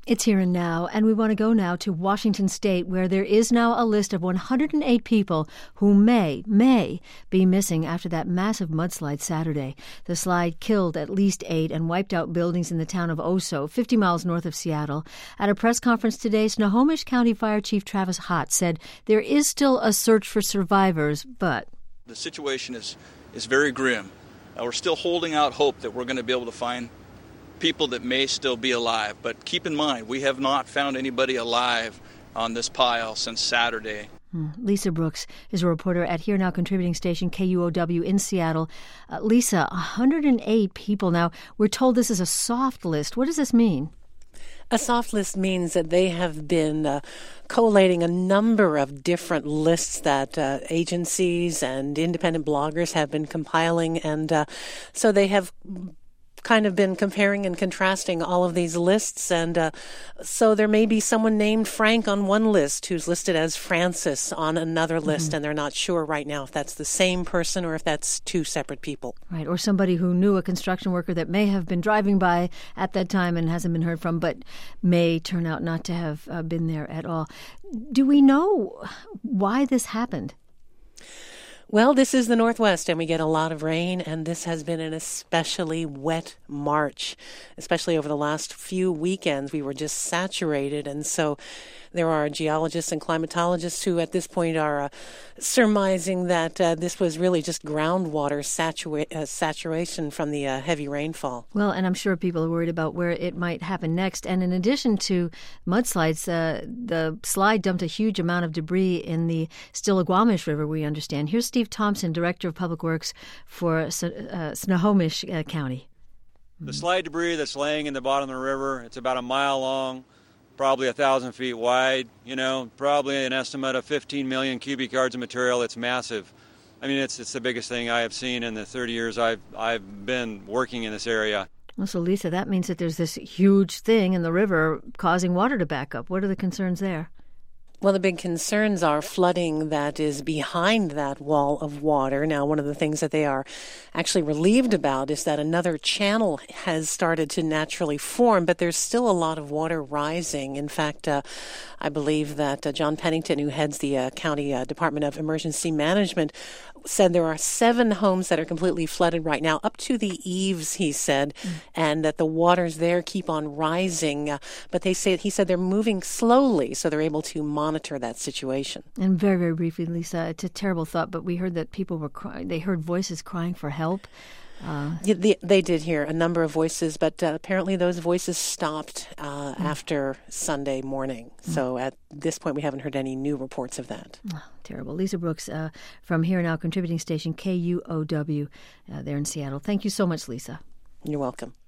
It's Here and Now, and we want to go now to Washington State, where there is now a list of 108 people who may be missing after that massive mudslide Saturday. The slide killed at least 8 and wiped out buildings in the town of Oso, 50 miles north of Seattle. At a press conference today, Snohomish County Fire Chief Travis Hott said there is still a search for survivors, but the situation is very grim. We're still holding out hope that we're going to be able to find people that may still be alive. But keep in mind, we have not found anybody alive on this pile since Saturday. Lisa Brooks is a reporter at Here Now contributing station KUOW in Seattle. Lisa, 108 people. Now, we're told this is a soft list. What does this mean? A soft list means that they have been collating a number of different lists that agencies and independent bloggers have been compiling. And so they have kind of been comparing and contrasting all of these lists. And so there may be someone named Frank on one list who's listed as Francis on another list, and they're not sure right now if that's the same person or if that's two separate people. Right, or somebody who knew a construction worker that may have been driving by at that time and hasn't been heard from, but may turn out not to have been there at all. Do we know why this happened? Well, this is the Northwest, and we get a lot of rain, and this has been an especially wet March, especially over the last few weekends. We were just saturated, and so there are geologists and climatologists who at this point are surmising that this was really just groundwater saturation from the heavy rainfall. Well, and I'm sure people are worried about where it might happen next. And in addition to mudslides, the slide dumped a huge amount of debris in the Stillaguamish River, we understand. Here's Steve Thompson, Director of Public Works for Snohomish County. The slide debris that's laying in the bottom of the river, it's about a mile long, probably 1,000 feet wide, probably an estimate of 15 million cubic yards of material. It's massive. I mean, it's the biggest thing I have seen in the 30 years I've been working in this area. Well, so, Lisa, that means that there's this huge thing in the river causing water to back up. What are the concerns there? Well, the big concerns are flooding that is behind that wall of water. Now, one of the things that they are actually relieved about is that another channel has started to naturally form, but there's still a lot of water rising. In fact, I believe that John Pennington, who heads the County Department of Emergency Management, said there are 7 homes that are completely flooded right now, up to the eaves, he said, and that the waters there keep on rising. But he said they're moving slowly, so they're able to monitor that situation. And very, very briefly, Lisa, it's a terrible thought, but we heard that people were crying. They heard voices crying for help. They did hear a number of voices, but apparently those voices stopped after Sunday morning. So at this point, we haven't heard any new reports of that. Oh, terrible. Lisa Brooks from Here Now contributing station KUOW there in Seattle. Thank you so much, Lisa. You're welcome.